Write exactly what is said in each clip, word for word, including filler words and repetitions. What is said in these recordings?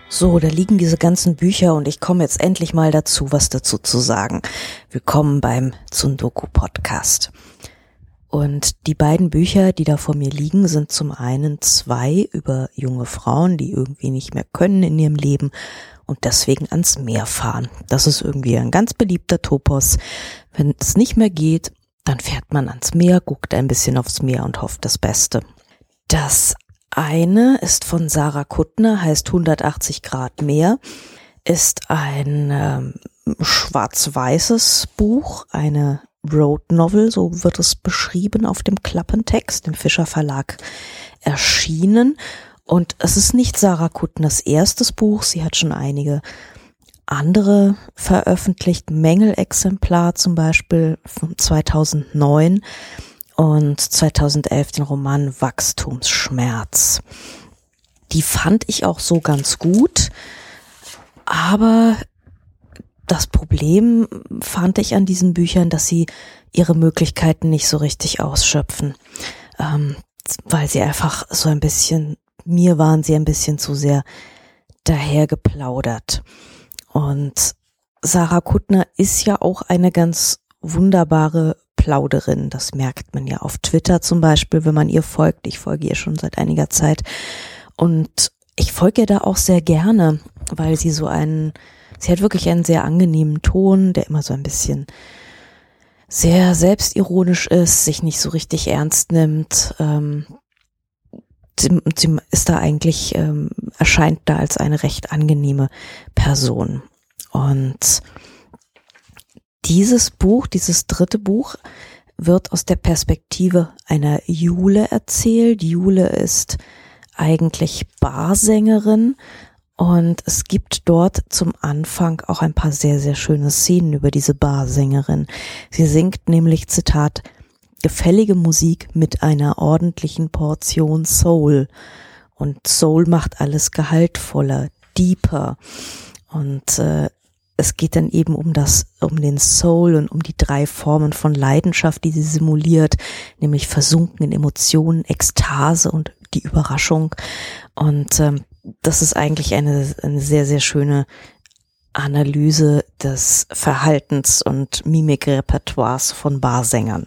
So, da liegen diese ganzen Bücher und ich komme jetzt endlich mal dazu, was dazu zu sagen. Willkommen beim Tsundoku Podcast. Und die beiden Bücher, die da vor mir liegen, sind zum einen zwei über junge Frauen, die irgendwie nicht mehr können in ihrem Leben und deswegen ans Meer fahren. Das ist irgendwie ein ganz beliebter Topos. Wenn es nicht mehr geht, dann fährt man ans Meer, guckt ein bisschen aufs Meer und hofft das Beste. Das eine ist von Sarah Kuttner, heißt hundertachtzig Grad Meer, ist ein ähm, schwarz-weißes Buch, eine Road Novel, so wird es beschrieben auf dem Klappentext, im Fischer Verlag erschienen. Und es ist nicht Sarah Kuttners erstes Buch, sie hat schon einige andere veröffentlicht, Mängelexemplar zum Beispiel von zweitausendneun. Und zweitausendelf den Roman Wachstumsschmerz. Die fand ich auch so ganz gut, aber das Problem fand ich an diesen Büchern, dass sie ihre Möglichkeiten nicht so richtig ausschöpfen, ähm, weil sie einfach so ein bisschen, mir waren sie ein bisschen zu sehr dahergeplaudert. Und Sarah Kuttner ist ja auch eine ganz wunderbare Plauderin, das merkt man ja auf Twitter zum Beispiel, wenn man ihr folgt. Ich folge ihr schon seit einiger Zeit und ich folge ihr da auch sehr gerne, weil sie so einen, sie hat wirklich einen sehr angenehmen Ton, der immer so ein bisschen sehr selbstironisch ist, sich nicht so richtig ernst nimmt. Ähm, sie, sie ist da eigentlich, ähm, erscheint da als eine recht angenehme Person. Und dieses Buch, dieses dritte Buch, wird aus der Perspektive einer Jule erzählt. Jule ist eigentlich Barsängerin und es gibt dort zum Anfang auch ein paar sehr, sehr schöne Szenen über diese Barsängerin. Sie singt nämlich, Zitat, gefällige Musik mit einer ordentlichen Portion Soul. Und Soul macht alles gehaltvoller, deeper. Und äh, es geht dann eben um das, um den Soul und um die drei Formen von Leidenschaft, die sie simuliert, nämlich versunken in Emotionen, Ekstase und die Überraschung. Und ähm, das ist eigentlich eine, eine sehr, sehr schöne Analyse des Verhaltens und Mimikrepertoires von Barsängern.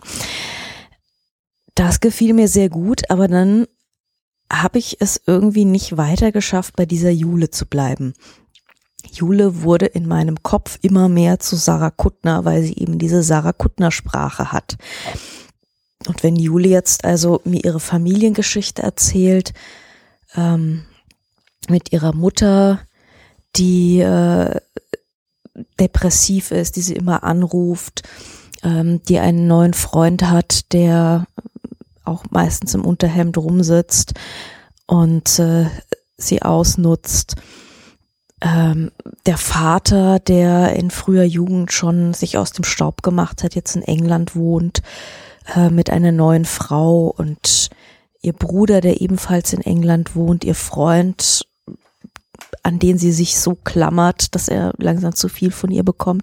Das gefiel mir sehr gut, aber dann habe ich es irgendwie nicht weiter geschafft, bei dieser Jule zu bleiben. Jule wurde in meinem Kopf immer mehr zu Sarah Kuttner, weil sie eben diese Sarah Kuttner Sprache hat. Und wenn Jule jetzt also mir ihre Familiengeschichte erzählt, ähm, mit ihrer Mutter, die äh, depressiv ist, die sie immer anruft, ähm, die einen neuen Freund hat, der auch meistens im Unterhemd rumsitzt und äh, sie ausnutzt. Ähm, der Vater, der in früher Jugend schon sich aus dem Staub gemacht hat, jetzt in England wohnt, äh, mit einer neuen Frau und ihr Bruder, der ebenfalls in England wohnt, ihr Freund, an den sie sich so klammert, dass er langsam zu viel von ihr bekommt.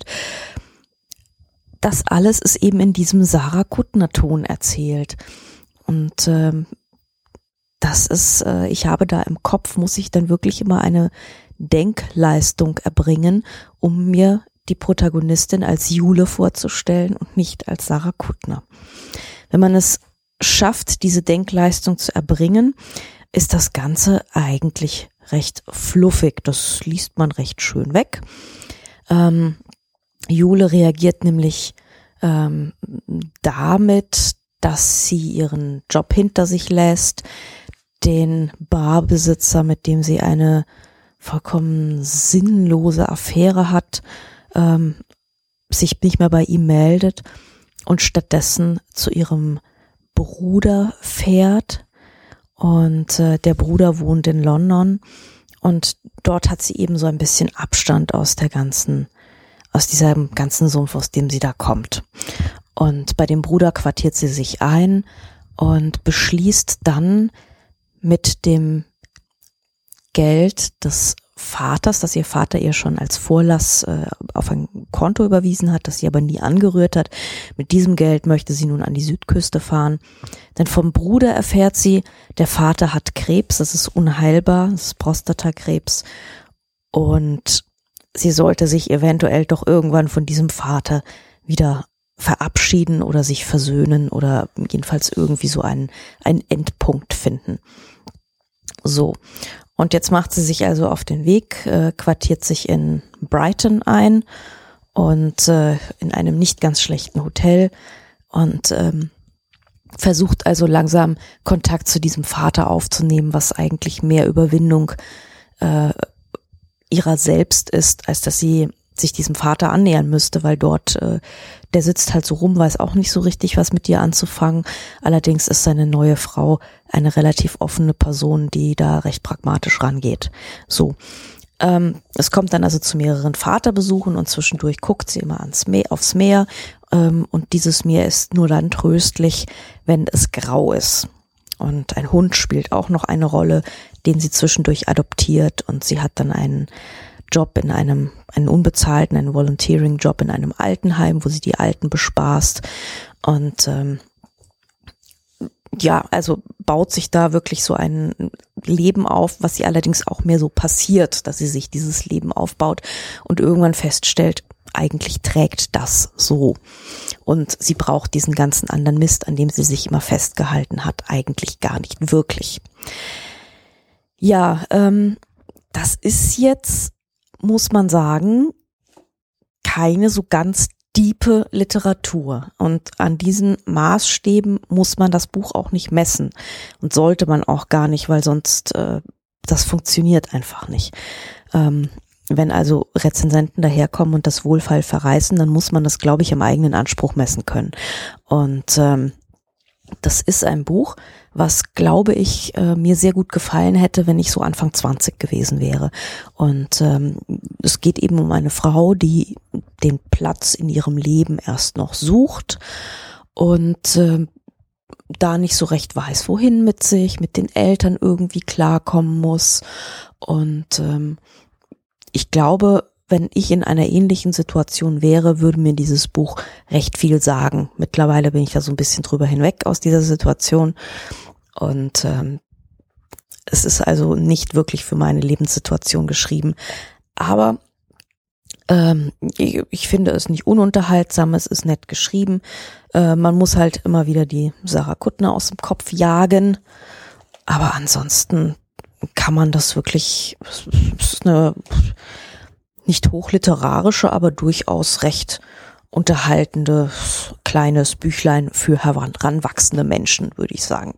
Das alles ist eben in diesem Sarah Kuttner Ton erzählt. Und ähm, das ist, äh, ich habe da im Kopf, muss ich dann wirklich immer eine Denkleistung erbringen, um mir die Protagonistin als Jule vorzustellen und nicht als Sarah Kuttner. Wenn man es schafft, diese Denkleistung zu erbringen, ist das Ganze eigentlich recht fluffig. Das liest man recht schön weg. Ähm, Jule reagiert nämlich ähm, damit, dass sie ihren Job hinter sich lässt, den Barbesitzer, mit dem sie eine vollkommen sinnlose Affäre hat, ähm, sich nicht mehr bei ihm meldet und stattdessen zu ihrem Bruder fährt. Und äh, der Bruder wohnt in London und dort hat sie eben so ein bisschen Abstand aus der ganzen, aus diesem ganzen Sumpf, aus dem sie da kommt. Und bei dem Bruder quartiert sie sich ein und beschließt dann mit dem Geld des Vaters, das ihr Vater ihr schon als Vorlass äh, auf ein Konto überwiesen hat, das sie aber nie angerührt hat. Mit diesem Geld möchte sie nun an die Südküste fahren. Denn vom Bruder erfährt sie, der Vater hat Krebs, das ist unheilbar, das ist Prostatakrebs. und sie sollte sich eventuell doch irgendwann von diesem Vater wieder verabschieden oder sich versöhnen oder jedenfalls irgendwie so einen, einen Endpunkt finden. So, und jetzt macht sie sich also auf den Weg, äh, quartiert sich in Brighton ein und äh, in einem nicht ganz schlechten Hotel und ähm, versucht also langsam Kontakt zu diesem Vater aufzunehmen, was eigentlich mehr Überwindung äh, ihrer selbst ist, als dass sie sich diesem Vater annähern müsste, weil dort, äh, der sitzt halt so rum, weiß auch nicht so richtig, was mit ihr anzufangen. Allerdings ist seine neue Frau eine relativ offene Person, die da recht pragmatisch rangeht. So, ähm, es kommt dann also zu mehreren Vaterbesuchen und zwischendurch guckt sie immer ans Meer, aufs Meer ähm, und dieses Meer ist nur dann tröstlich, wenn es grau ist. Und ein Hund spielt auch noch eine Rolle, den sie zwischendurch adoptiert und sie hat dann einen Job in einem, einen unbezahlten, einen Volunteering-Job in einem Altenheim, wo sie die Alten bespaßt und ähm, ja, also baut sich da wirklich so ein Leben auf, was sie allerdings auch mehr so passiert, dass sie sich dieses Leben aufbaut und irgendwann feststellt, eigentlich trägt das so und sie braucht diesen ganzen anderen Mist, an dem sie sich immer festgehalten hat, eigentlich gar nicht wirklich. Ja, ähm, das ist jetzt, muss man sagen, keine so ganz diepe Literatur. Und an diesen Maßstäben muss man das Buch auch nicht messen. Und sollte man auch gar nicht, weil sonst äh, das funktioniert einfach nicht. Ähm, wenn also Rezensenten daherkommen und das Wohlfeil verreißen, dann muss man das, glaube ich, am eigenen Anspruch messen können. Und ähm, das ist ein Buch, was, glaube ich, äh, mir sehr gut gefallen hätte, wenn ich so Anfang zwanzig gewesen wäre. Und ähm, es geht eben um eine Frau, die den Platz in ihrem Leben erst noch sucht und äh, da nicht so recht weiß, wohin mit sich, mit den Eltern irgendwie klarkommen muss. Und ähm, ich glaube, wenn ich in einer ähnlichen Situation wäre, würde mir dieses Buch recht viel sagen. Mittlerweile bin ich da so ein bisschen drüber hinweg aus dieser Situation und ähm, es ist also nicht wirklich für meine Lebenssituation geschrieben. Aber ähm, ich, ich finde es nicht ununterhaltsam, es ist nett geschrieben. Äh, man muss halt immer wieder die Sarah Kuttner aus dem Kopf jagen, aber ansonsten kann man das wirklich, es ist eine nicht hochliterarische, aber durchaus recht unterhaltende kleines Büchlein für heranwachsende Menschen, würde ich sagen.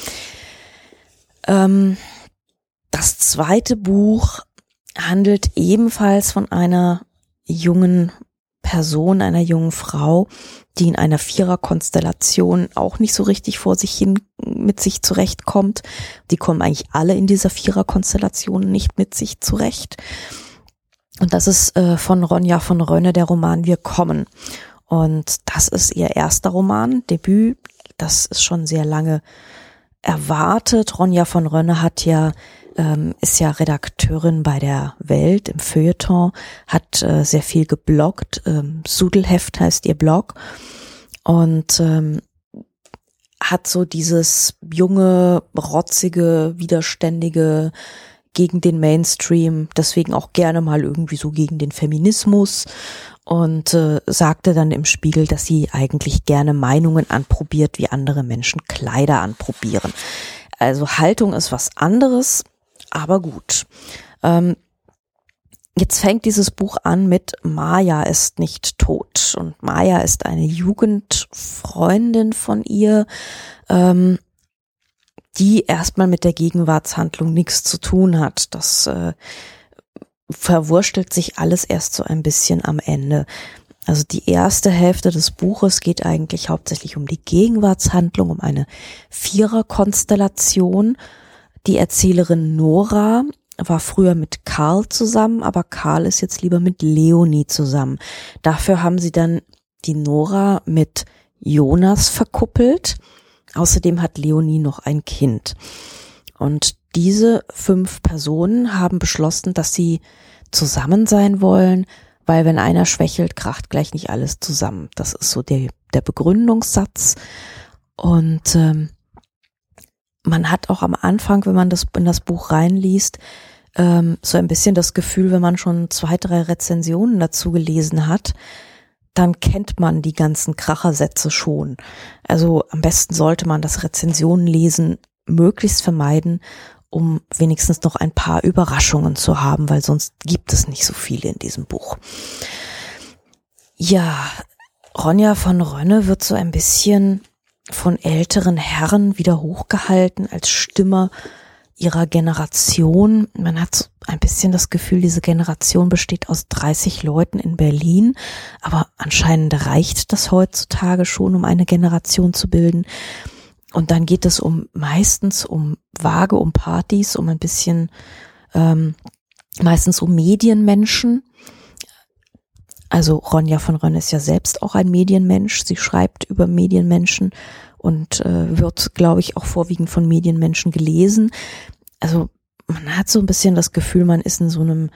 Ähm, das zweite Buch handelt ebenfalls von einer jungen Person, einer jungen Frau, die in einer Viererkonstellation auch nicht so richtig vor sich hin mit sich zurechtkommt. Die kommen eigentlich alle in dieser Viererkonstellation nicht mit sich zurecht. Und das ist äh, von Ronja von Rönne der Roman Wir kommen. Und das ist ihr erster Roman, Debüt. Das ist schon sehr lange erwartet. Ronja von Rönne hat ja, ähm, ist ja Redakteurin bei der Welt im Feuilleton, hat äh, sehr viel gebloggt. Ähm, Sudelheft heißt ihr Blog. Und ähm, hat so dieses junge, rotzige, widerständige, gegen den Mainstream, deswegen auch gerne mal irgendwie so gegen den Feminismus und äh, sagte dann im Spiegel, dass sie eigentlich gerne Meinungen anprobiert, wie andere Menschen Kleider anprobieren. Also Haltung ist was anderes, aber gut. Ähm, jetzt fängt dieses Buch an mit Maya ist nicht tot und Maya ist eine Jugendfreundin von ihr, ähm, die erstmal mit der Gegenwartshandlung nichts zu tun hat. Das äh, verwurstelt sich alles erst so ein bisschen am Ende. Also die erste Hälfte des Buches geht eigentlich hauptsächlich um die Gegenwartshandlung, um eine Viererkonstellation. Die Erzählerin Nora war früher mit Karl zusammen, aber Karl ist jetzt lieber mit Leonie zusammen. Dafür haben sie dann die Nora mit Jonas verkuppelt. Außerdem hat Leonie noch ein Kind. Und diese fünf Personen haben beschlossen, dass sie zusammen sein wollen, weil wenn einer schwächelt, kracht gleich nicht alles zusammen. Das ist so der, der Begründungssatz. Und ähm, man hat auch am Anfang, wenn man das in das Buch reinliest, ähm, so ein bisschen das Gefühl, wenn man schon zwei, drei Rezensionen dazu gelesen hat, dann kennt man die ganzen Krachersätze schon. Also am besten sollte man das Rezensionenlesen möglichst vermeiden, um wenigstens noch ein paar Überraschungen zu haben, weil sonst gibt es nicht so viele in diesem Buch. Ja, Ronja von Rönne wird so ein bisschen von älteren Herren wieder hochgehalten als Stimme ihrer Generation. Man hat so ein bisschen das Gefühl, diese Generation besteht aus dreißig Leuten in Berlin, aber anscheinend reicht das heutzutage schon, um eine Generation zu bilden. Und dann geht es um meistens um vage, um Partys, um ein bisschen ähm, meistens um Medienmenschen. Also Ronja von Rönne ist ja selbst auch ein Medienmensch. Sie schreibt über Medienmenschen und äh, wird, glaube ich, auch vorwiegend von Medienmenschen gelesen. Also man hat so ein bisschen das Gefühl, man ist in so einem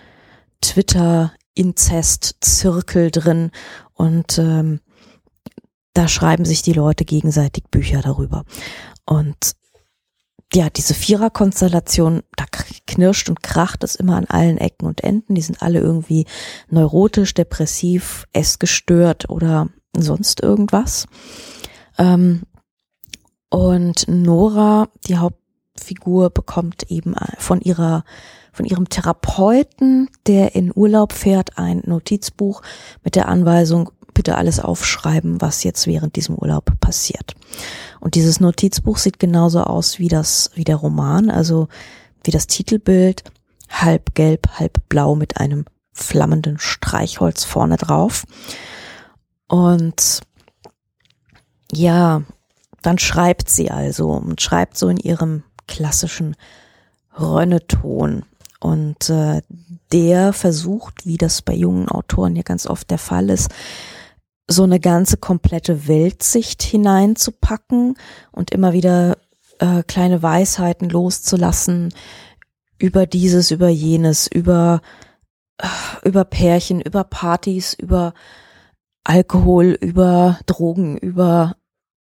Twitter-Inzest-Zirkel drin und ähm, da schreiben sich die Leute gegenseitig Bücher darüber. Und ja, diese Vierer-Konstellation, da knirscht und kracht es immer an allen Ecken und Enden. Die sind alle irgendwie neurotisch, depressiv, essgestört oder sonst irgendwas. Ähm, und Nora, die Hauptfigur, bekommt eben von ihrer, von ihrem Therapeuten, der in Urlaub fährt, ein Notizbuch mit der Anweisung, bitte alles aufschreiben, was jetzt während diesem Urlaub passiert. Und dieses Notizbuch sieht genauso aus wie das, wie der Roman, also wie das Titelbild, halb gelb, halb blau mit einem flammenden Streichholz vorne drauf. Und ja, dann schreibt sie also und schreibt so in ihrem klassischen Rönneton. Und äh, der versucht, wie das bei jungen Autoren ja ganz oft der Fall ist, so eine ganze komplette Weltsicht hineinzupacken und immer wieder äh, kleine Weisheiten loszulassen über dieses, über jenes, über äh, über Pärchen, über Partys, über Alkohol, über Drogen, über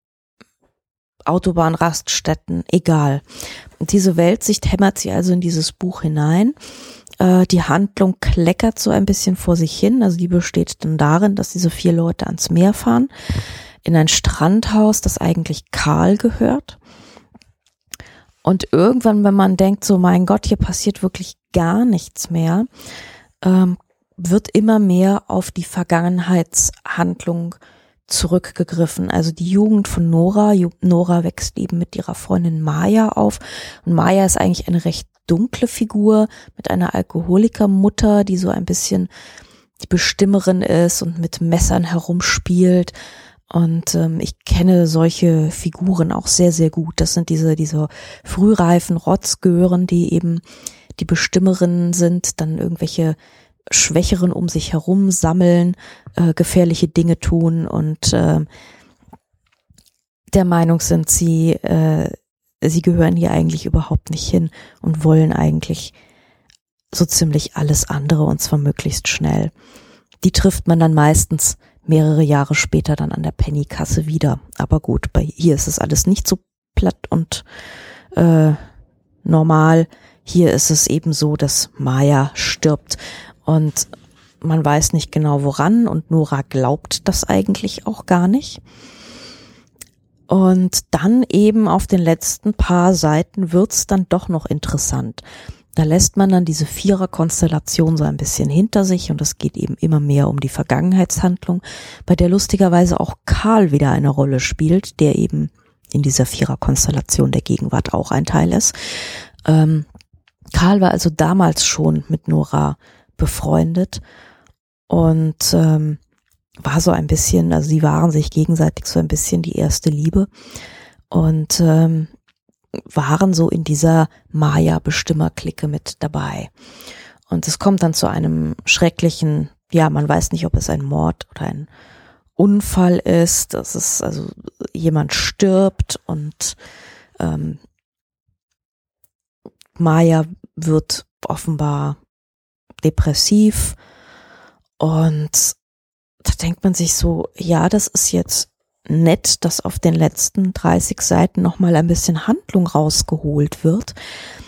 Autobahnraststätten, egal. Und diese Weltsicht hämmert sie also in dieses Buch hinein. Die Handlung kleckert so ein bisschen vor sich hin, also die besteht dann darin, dass diese vier Leute ans Meer fahren, in ein Strandhaus, das eigentlich Karl gehört. Und irgendwann, wenn man denkt, so mein Gott, hier passiert wirklich gar nichts mehr, ähm, wird immer mehr auf die Vergangenheitshandlung zurückgegriffen. Also die Jugend von Nora, Nora wächst eben mit ihrer Freundin Maya auf und Maya ist eigentlich eine recht dunkle Figur mit einer Alkoholikermutter, die so ein bisschen die Bestimmerin ist und mit Messern herumspielt. Und ähm, ich kenne solche Figuren auch sehr, sehr gut. Das sind diese diese frühreifen Rotzgören, die eben die Bestimmerinnen sind, dann irgendwelche Schwächeren um sich herum sammeln, äh, gefährliche Dinge tun und äh, der Meinung sind, sie äh, sie gehören hier eigentlich überhaupt nicht hin und wollen eigentlich so ziemlich alles andere und zwar möglichst schnell. Die trifft man dann meistens mehrere Jahre später dann an der Pennykasse wieder. Aber gut, bei hier ist es alles nicht so platt und äh, normal. Hier ist es eben so, dass Maya stirbt und man weiß nicht genau woran und Nora glaubt das eigentlich auch gar nicht. Und dann eben auf den letzten paar Seiten wird's dann doch noch interessant. Da lässt man dann diese Vierer-Konstellation so ein bisschen hinter sich und es geht eben immer mehr um die Vergangenheitshandlung, bei der lustigerweise auch Karl wieder eine Rolle spielt, der eben in dieser Vierer-Konstellation der Gegenwart auch ein Teil ist. Ähm, Karl war also damals schon mit Nora befreundet und ähm, war so ein bisschen, also sie waren sich gegenseitig so ein bisschen die erste Liebe und ähm, waren so in dieser Maya-Bestimmer-Clique mit dabei. Und es kommt dann zu einem schrecklichen, ja, man weiß nicht, ob es ein Mord oder ein Unfall ist, dass es also jemand stirbt und ähm, Maya wird offenbar depressiv und da denkt man sich so, ja, das ist jetzt nett, dass auf den letzten dreißig Seiten nochmal ein bisschen Handlung rausgeholt wird.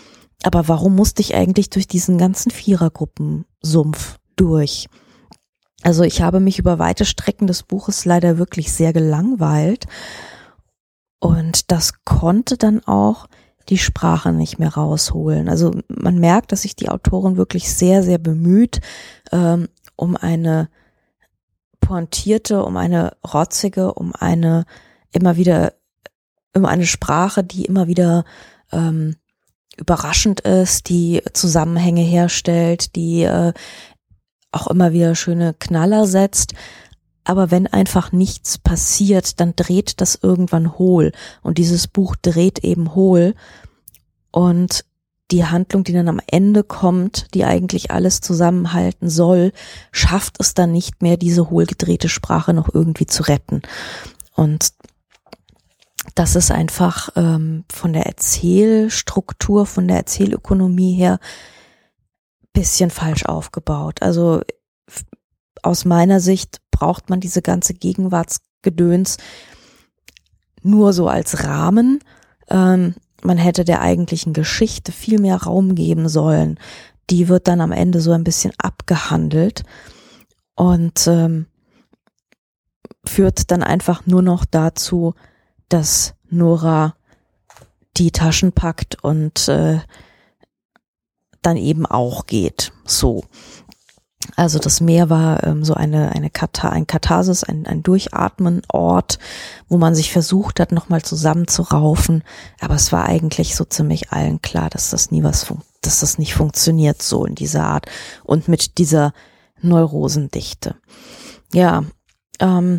aber warum musste ich eigentlich durch diesen ganzen Vierergruppensumpf durch? Also ich habe mich über weite Strecken des Buches leider wirklich sehr gelangweilt und das konnte dann auch die Sprache nicht mehr rausholen. Also man merkt, dass sich die Autorin wirklich sehr, sehr bemüht, ähm, um eine pointierte, um eine rotzige, um eine immer wieder, um eine Sprache, die immer wieder ähm, überraschend ist, die Zusammenhänge herstellt, die äh, auch immer wieder schöne Knaller setzt. Aber wenn einfach nichts passiert, dann dreht das irgendwann hohl. Und dieses Buch dreht eben hohl. Und die Handlung, die dann am Ende kommt, die eigentlich alles zusammenhalten soll, schafft es dann nicht mehr, diese hohlgedrehte Sprache noch irgendwie zu retten. Und das ist einfach ähm, von der Erzählstruktur, von der Erzählökonomie her bisschen falsch aufgebaut. Also aus meiner Sicht braucht man diese ganze Gegenwartsgedöns nur so als Rahmen. Ähm, man hätte der eigentlichen Geschichte viel mehr Raum geben sollen. Die wird dann am Ende so ein bisschen abgehandelt und ähm, führt dann einfach nur noch dazu, dass Nora die Taschen packt und äh, dann eben auch geht. So. Also das Meer war ähm, so eine eine Katha- ein Katharsis, ein, ein Durchatmen-Ort, wo man sich versucht hat, nochmal zusammenzuraufen. Aber es war eigentlich so ziemlich allen klar, dass das nie was, fun- dass das nicht funktioniert so in dieser Art und mit dieser Neurosendichte. Ja, ähm,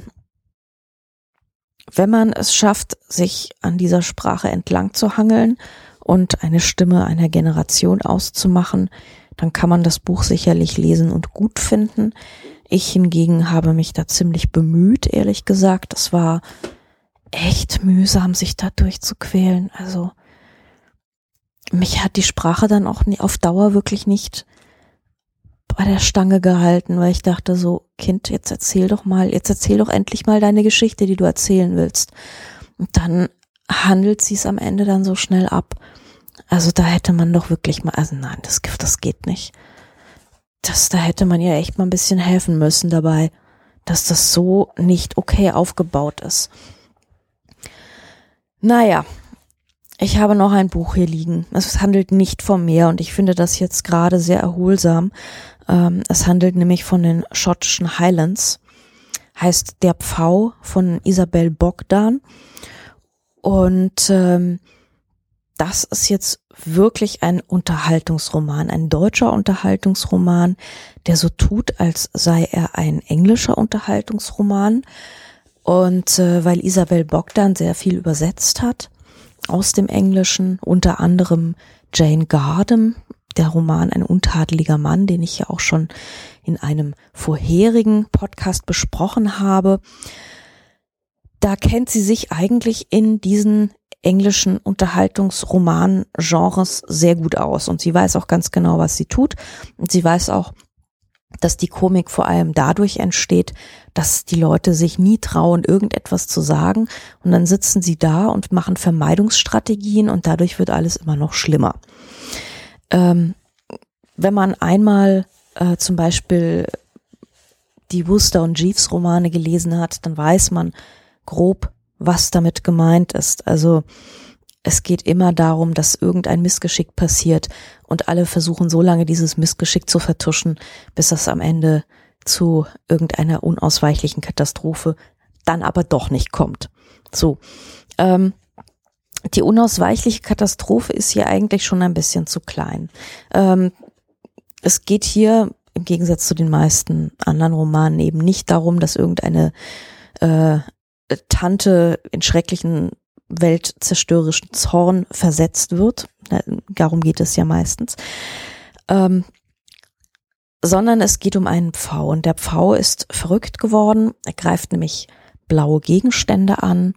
wenn man es schafft, sich an dieser Sprache entlang zu hangeln und eine Stimme einer Generation auszumachen, dann kann man das Buch sicherlich lesen und gut finden. Ich hingegen habe mich da ziemlich bemüht, ehrlich gesagt. Es war echt mühsam, sich da durchzuquälen. Also mich hat die Sprache dann auch auf Dauer wirklich nicht bei der Stange gehalten, weil ich dachte so, Kind, jetzt erzähl doch mal, jetzt erzähl doch endlich mal deine Geschichte, die du erzählen willst. Und dann handelt sie es am Ende dann so schnell ab. Also da hätte man doch wirklich mal, also nein, das, das geht nicht. Das, da hätte man ja echt mal ein bisschen helfen müssen dabei, dass das so nicht okay aufgebaut ist. Naja, ich habe noch ein Buch hier liegen. Es handelt nicht vom Meer und ich finde das jetzt gerade sehr erholsam. Ähm, es handelt nämlich von den schottischen Highlands. Heißt Der Pfau von Isabel Bogdan. Und ähm, das ist jetzt wirklich ein Unterhaltungsroman, ein deutscher Unterhaltungsroman, der so tut, als sei er ein englischer Unterhaltungsroman. Und äh, weil Isabel Bogdan sehr viel übersetzt hat aus dem Englischen, unter anderem Jane Gardam, der Roman Ein untadeliger Mann, den ich ja auch schon in einem vorherigen Podcast besprochen habe, da kennt sie sich eigentlich in diesen englischen Unterhaltungsroman-Genres sehr gut aus und sie weiß auch ganz genau, was sie tut und sie weiß auch, dass die Komik vor allem dadurch entsteht, dass die Leute sich nie trauen, irgendetwas zu sagen und dann sitzen sie da und machen Vermeidungsstrategien und dadurch wird alles immer noch schlimmer. Ähm, wenn man einmal äh, zum Beispiel die Wooster und Jeeves Romane gelesen hat, dann weiß man grob, was damit gemeint ist. Also es geht immer darum, dass irgendein Missgeschick passiert und alle versuchen so lange dieses Missgeschick zu vertuschen, bis das am Ende zu irgendeiner unausweichlichen Katastrophe dann aber doch nicht kommt. So, ähm, die unausweichliche Katastrophe ist hier eigentlich schon ein bisschen zu klein. Ähm, es geht hier im Gegensatz zu den meisten anderen Romanen eben nicht darum, dass irgendeine äh, Tante in schrecklichen weltzerstörerischen Zorn versetzt wird. Darum geht es ja meistens. Ähm, sondern es geht um einen Pfau. Und der Pfau ist verrückt geworden. Er greift nämlich blaue Gegenstände an.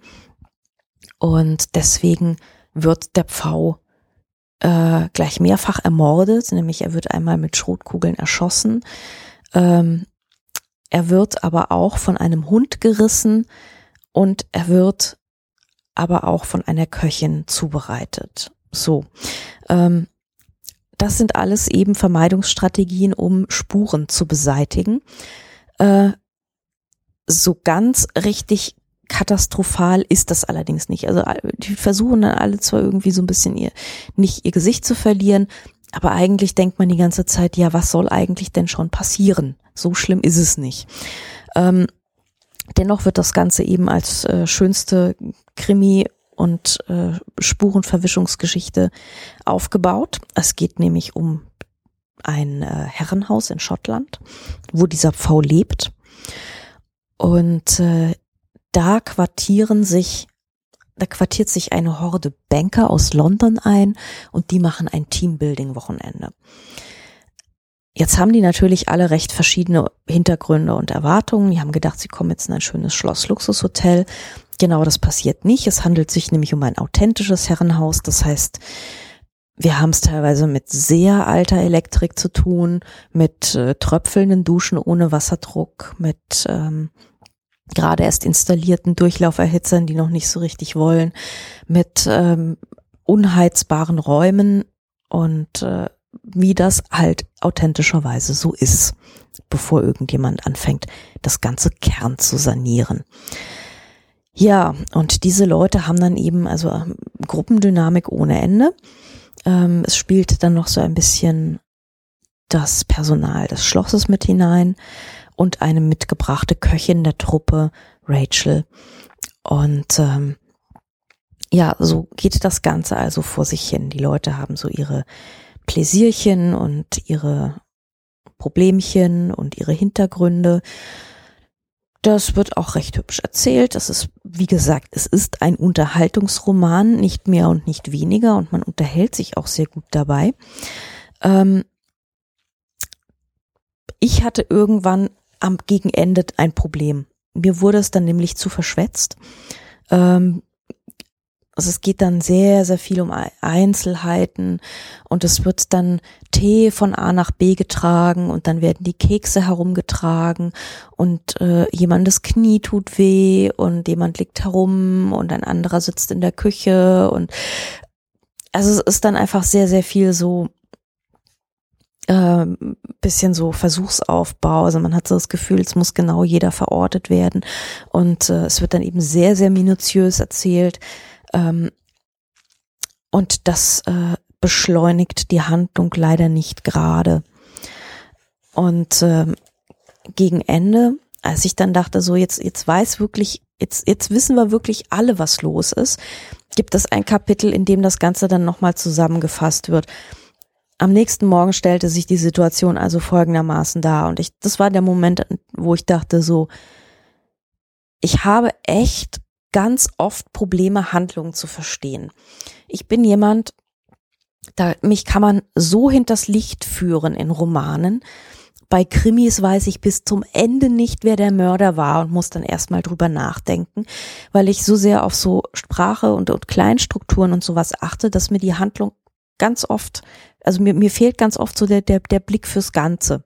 Und deswegen wird der Pfau äh, gleich mehrfach ermordet. Nämlich er wird einmal mit Schrotkugeln erschossen. Ähm, er wird aber auch von einem Hund gerissen. Und er wird aber auch von einer Köchin zubereitet. So, ähm, das sind alles eben Vermeidungsstrategien, um Spuren zu beseitigen. Äh, so ganz richtig katastrophal ist das allerdings nicht. Also die versuchen dann alle zwar irgendwie so ein bisschen ihr, nicht ihr Gesicht zu verlieren, aber eigentlich denkt man die ganze Zeit, ja, was soll eigentlich denn schon passieren? So schlimm ist es nicht. Ähm, dennoch wird das Ganze eben als äh, schönste Krimi- und äh, Spurenverwischungsgeschichte aufgebaut. Es geht nämlich um ein äh, Herrenhaus in Schottland, wo dieser Pfau lebt. Und äh, da quartieren sich, da quartiert sich eine Horde Banker aus London ein und die machen ein Teambuilding-Wochenende. Jetzt haben die natürlich alle recht verschiedene Hintergründe und Erwartungen. Die haben gedacht, sie kommen jetzt in ein schönes Schloss-Luxushotel. Genau, das passiert nicht. Es handelt sich nämlich um ein authentisches Herrenhaus. Das heißt, wir haben es teilweise mit sehr alter Elektrik zu tun, mit äh, tröpfelnden Duschen ohne Wasserdruck, mit ähm, gerade erst installierten Durchlauferhitzern, die noch nicht so richtig wollen, mit ähm, unheizbaren Räumen und äh, wie das halt authentischerweise so ist, bevor irgendjemand anfängt, das ganze Kern zu sanieren. Ja, und diese Leute haben dann eben also ähm, Gruppendynamik ohne Ende. Ähm, es spielt dann noch so ein bisschen das Personal des Schlosses mit hinein und eine mitgebrachte Köchin der Truppe, Rachel. Und ähm, ja, so geht das Ganze also vor sich hin. Die Leute haben so ihre Pläsierchen und ihre Problemchen und ihre Hintergründe. Das wird auch recht hübsch erzählt. Das ist, wie gesagt, es ist ein Unterhaltungsroman, nicht mehr und nicht weniger, und man unterhält sich auch sehr gut dabei. Ähm, ich hatte irgendwann am Gegenende ein Problem. Mir wurde es dann nämlich zu verschwätzt. Ähm, also es geht dann sehr, sehr viel um Einzelheiten und es wird dann Tee von A nach B getragen und dann werden die Kekse herumgetragen und äh, jemandes Knie tut weh und jemand liegt herum und ein anderer sitzt in der Küche und also es ist dann einfach sehr, sehr viel so äh, bisschen so Versuchsaufbau. Also man hat so das Gefühl, es muss genau jeder verortet werden und äh, es wird dann eben sehr, sehr minutiös erzählt. Ähm, und das äh, beschleunigt die Handlung leider nicht gerade. Und ähm, gegen Ende, als ich dann dachte, so jetzt jetzt weiß wirklich, jetzt jetzt wissen wir wirklich alle, was los ist, gibt es ein Kapitel, in dem das Ganze dann nochmal zusammengefasst wird. Am nächsten Morgen stellte sich die Situation also folgendermaßen dar. Und ich, das war der Moment, wo ich dachte so, ich habe echt ganz oft Probleme, Handlungen zu verstehen. Ich bin jemand, da mich kann man so hinters Licht führen in Romanen. Bei Krimis weiß ich bis zum Ende nicht, wer der Mörder war und muss dann erstmal drüber nachdenken, weil ich so sehr auf so Sprache und, und Kleinstrukturen und sowas achte, dass mir die Handlung ganz oft, also mir, mir fehlt ganz oft so der, der, der Blick fürs Ganze.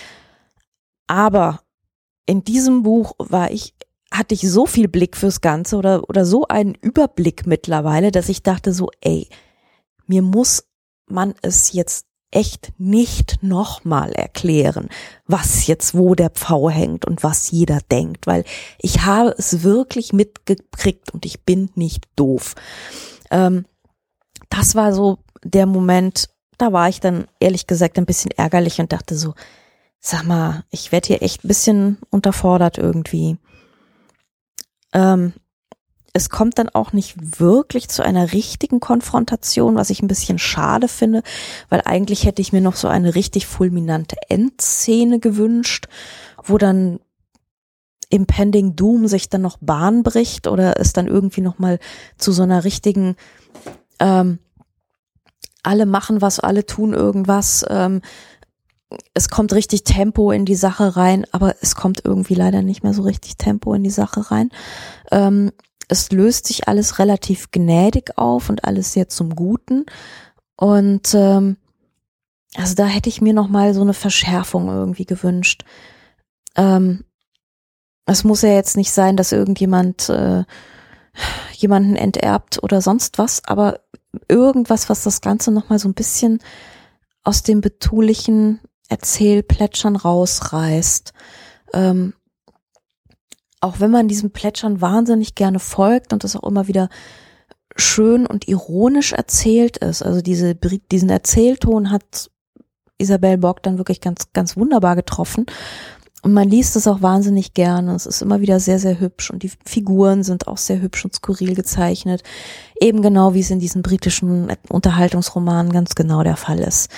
Aber in diesem Buch war ich hatte ich so viel Blick fürs Ganze oder oder so einen Überblick mittlerweile, dass ich dachte so, ey, mir muss man es jetzt echt nicht nochmal erklären, was jetzt wo der Pfau hängt und was jeder denkt, weil ich habe es wirklich mitgekriegt und ich bin nicht doof. Ähm, das war so der Moment, da war ich dann ehrlich gesagt ein bisschen ärgerlich und dachte so, sag mal, ich werde hier echt ein bisschen unterfordert irgendwie. Ähm, es kommt dann auch nicht wirklich zu einer richtigen Konfrontation, was ich ein bisschen schade finde, weil eigentlich hätte ich mir noch so eine richtig fulminante Endszene gewünscht, wo dann Impending Doom sich dann noch Bahn bricht oder es dann irgendwie noch mal zu so einer richtigen ähm, alle machen was, alle tun irgendwas, ähm, es kommt richtig Tempo in die Sache rein, aber es kommt irgendwie leider nicht mehr so richtig Tempo in die Sache rein. Ähm, es löst sich alles relativ gnädig auf und alles sehr zum Guten. Und ähm, also da hätte ich mir noch mal so eine Verschärfung irgendwie gewünscht. Ähm, es muss ja jetzt nicht sein, dass irgendjemand äh, jemanden enterbt oder sonst was, aber irgendwas, was das Ganze noch mal so ein bisschen aus dem betulichen Erzählplätschern rausreißt. Ähm, auch wenn man diesem Plätschern wahnsinnig gerne folgt und das auch immer wieder schön und ironisch erzählt ist. Also diese, diesen Erzählton hat Isabelle Bock dann wirklich ganz, ganz wunderbar getroffen. Und man liest es auch wahnsinnig gerne. Es ist immer wieder sehr, sehr hübsch und die Figuren sind auch sehr hübsch und skurril gezeichnet. Eben genau, wie es in diesen britischen Unterhaltungsromanen ganz genau der Fall ist.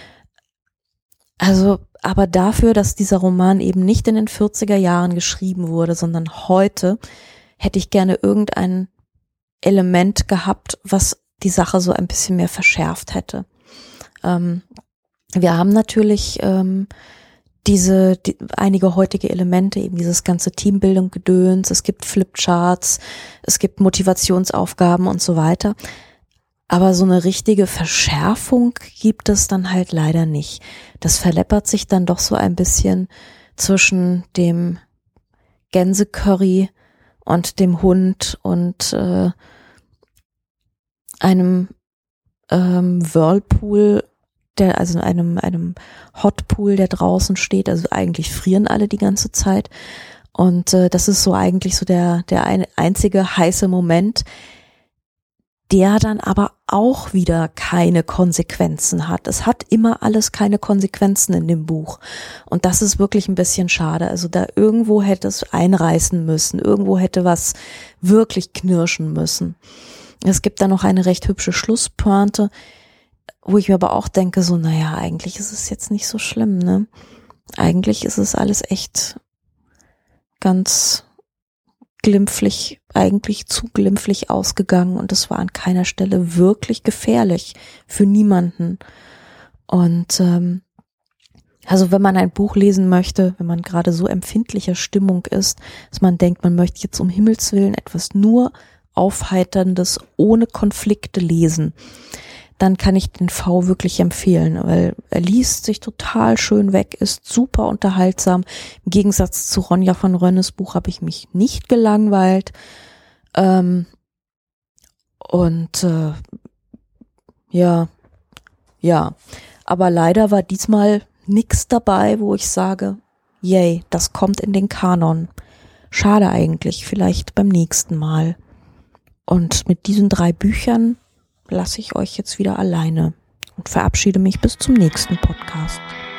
Also, aber dafür, dass dieser Roman eben nicht in den vierziger Jahren geschrieben wurde, sondern heute, hätte ich gerne irgendein Element gehabt, was die Sache so ein bisschen mehr verschärft hätte. Ähm, wir haben natürlich ähm, diese die, einige heutige Elemente, eben dieses ganze Teambildung Gedöns, es gibt Flipcharts, es gibt Motivationsaufgaben und so weiter. Aber so eine richtige Verschärfung gibt es dann halt leider nicht. Das verleppert sich dann doch so ein bisschen zwischen dem Gänsecurry und dem Hund und äh, einem ähm, Whirlpool, der also einem einem Hotpool, der draußen steht. Also eigentlich frieren alle die ganze Zeit. Und äh, das ist so eigentlich so der der ein, einzige heiße Moment, der dann aber auch wieder keine Konsequenzen hat. Es hat immer alles keine Konsequenzen in dem Buch. Und das ist wirklich ein bisschen schade. Also da irgendwo hätte es einreißen müssen. Irgendwo hätte was wirklich knirschen müssen. Es gibt da noch eine recht hübsche Schlusspointe, wo ich mir aber auch denke, so, naja, eigentlich ist es jetzt nicht so schlimm, ne? Eigentlich ist es alles echt ganz glimpflich, eigentlich zu glimpflich ausgegangen und es war an keiner Stelle wirklich gefährlich für niemanden. Und ähm, also wenn man ein Buch lesen möchte, wenn man gerade so empfindlicher Stimmung ist, dass man denkt, man möchte jetzt um Himmels Willen etwas nur Aufheiterndes ohne Konflikte lesen, dann kann ich den V wirklich empfehlen, weil er liest sich total schön weg, ist super unterhaltsam. Im Gegensatz zu Ronja von Rönnes Buch habe ich mich nicht gelangweilt. Ähm, und äh, ja, ja, aber leider war diesmal nix dabei, wo ich sage, yay, das kommt in den Kanon. Schade eigentlich, vielleicht beim nächsten Mal. Und mit diesen drei Büchern lasse ich euch jetzt wieder alleine und verabschiede mich bis zum nächsten Podcast.